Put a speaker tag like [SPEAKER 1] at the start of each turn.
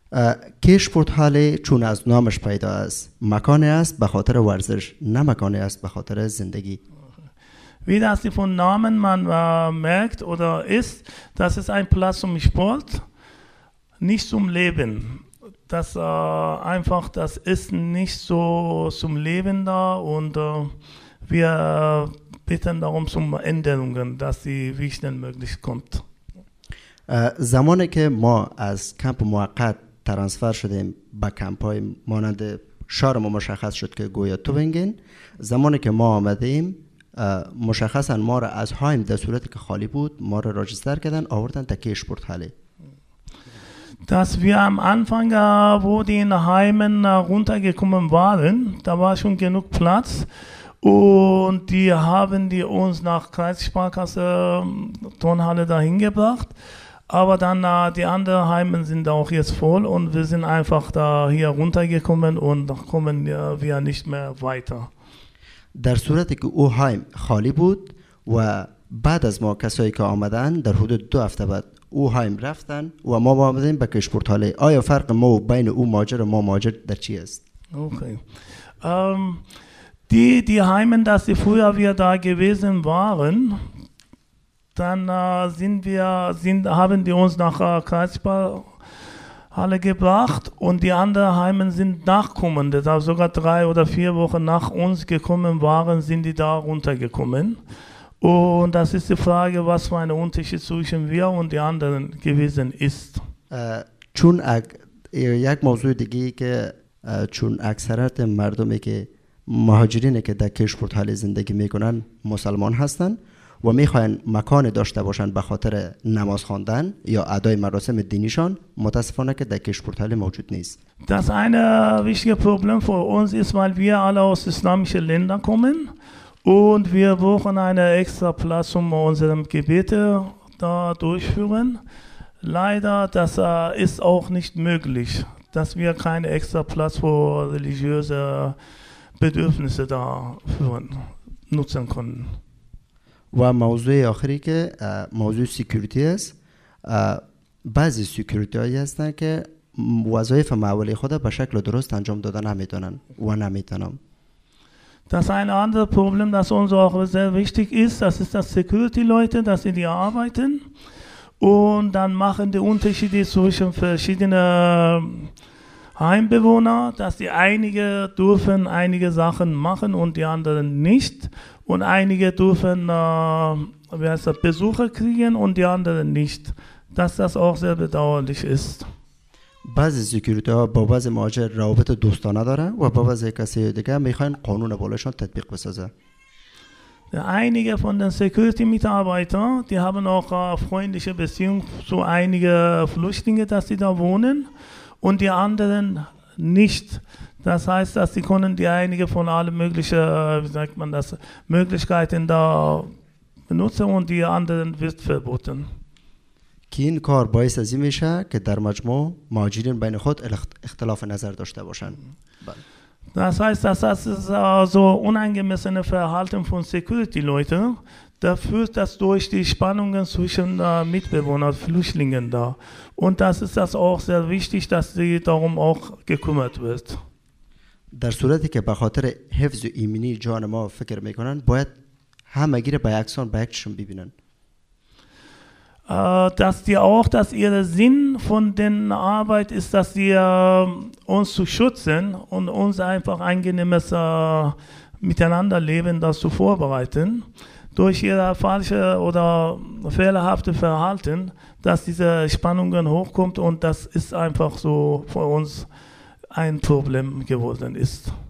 [SPEAKER 1] کشورتحاله چون از نامش پیدا است مکانی است به خاطر ورزش نه مکانی است به خاطر زندگی.
[SPEAKER 2] Wie das von Namen man merkt oder ist, das ist ein Platz zum Sport, nicht zum Leben. Das einfach, das ist nicht so zum Leben da und wir bitten darum zum Änderungen, dass sie wie schnell möglich kommt.
[SPEAKER 1] زمانی که ما از کمپ موقت ترانسفر شدیم به کمپ های مانند شهر ما مشخص شد که گویا توبینگن، زمانی که ما آمدیم مشخصا ما را از هایم در صورتی که خالی بود ما را راجستر کردن آوردن تا کشورتحاله.
[SPEAKER 2] Dass wir am Anfang, wo die in Heimen runtergekommen waren, da war schon genug Platz und die haben die uns nach Kreissparkasse Turnhalle dahin gebracht. Aber dann die anderen Heimen sind auch jetzt voll und wir sind einfach da hier runtergekommen und kommen wir nicht mehr weiter.
[SPEAKER 1] در صورتی که او هایم خالی بود و بعد از ما کسایی که آمدن در حدود 2 هفته بعد او هایم رفتن و ما آمدیم به کشورتحاله. آیا فرق ما و بین او ماجر و ما ماجر در چی است؟
[SPEAKER 2] Okay. Die Heimen, dass früher wir da gewesen waren, dann haben die uns nach Kreissparhalle gebracht und die anderen Heimen sind nachkommende, da sogar 3 oder 4 Wochen nach uns gekommen waren, sind die da runtergekommen. Und das ist die Frage, was für ein Unterschied zwischen wir und die anderen gewesen ist.
[SPEAKER 1] چون یک موضوع دیگه که چون اکثرت مردمی که مهاجرینه که در کشورتحاله زندگی میکنن مسلمان هستن و میخواین مکان داشته باشن به خاطر نماز خواندن یا ادای مراسم دینیشان، متاسفانه که در کشورتحاله موجود نیست.
[SPEAKER 2] Das eine wichtige Problem für uns ist, weil wir alle aus islamischen Ländern kommen und wir brauchen einen extra Platz, um unsere Gebete da durchführen. Leider, das ist auch nicht möglich, dass wir keinen extra Platz für religiöse Bedürfnisse dafür nutzen können.
[SPEAKER 1] و موضوع آخری که موضوع سیکیوریتی است. بعضی سیکیوریتی هایی هستن که وظایف معمولی خود به شکل درست انجام دادن نمیتونن و نمیتونن.
[SPEAKER 2] Das ein anderes Problem, das uns auch sehr wichtig ist, das ist das Security-Leute, dass sie die arbeiten und dann machen die Unterschiede zwischen verschiedenen Heimbewohner, dass die einige dürfen einige Sachen machen und die anderen nicht und einige dürfen Besucher kriegen und die anderen nicht, dass das auch sehr bedauerlich ist.
[SPEAKER 1] بعضی سکیوریتی ها با بعضی مهاجر روابط دوستانه داره و با بعضی کسی دیگه میخواین قانون بالاشون تطبیق بسازه.
[SPEAKER 2] Einige von den Security-Mitarbeitern, die haben auch freundliche Beziehungen zu einigen Flüchtlingen, dass sie da wohnen und die anderen nicht. Das heißt, dass sie können die einige von allen möglichen, wie sagt man das, Möglichkeiten da benutzen und die anderen wird verboten.
[SPEAKER 1] که این کار باعث از این میشه که در مجموع مهاجرین بین خود اختلاف نظر داشته باشن.
[SPEAKER 2] Das heißt, dass das so unangemessene Verhalten von Security-Leuten, da führt das durch die Spannungen zwischen Mitbewohnern, Flüchtlingen da. Und das ist das auch sehr wichtig, dass sie darum auch gekümmert wird.
[SPEAKER 1] در صورتی که به خاطر حفظ و ایمنی جان ما فکر میکنن باید همگی را به یکسان به یکشون ببینن.
[SPEAKER 2] Dass die auch, dass ihr Sinn von der Arbeit ist, dass sie uns zu schützen und uns einfach angenehmes Miteinanderleben das zu vorbereiten, durch ihr falsche oder fehlerhafte Verhalten, dass diese Spannungen hochkommt und das ist einfach so für uns ein Problem geworden ist.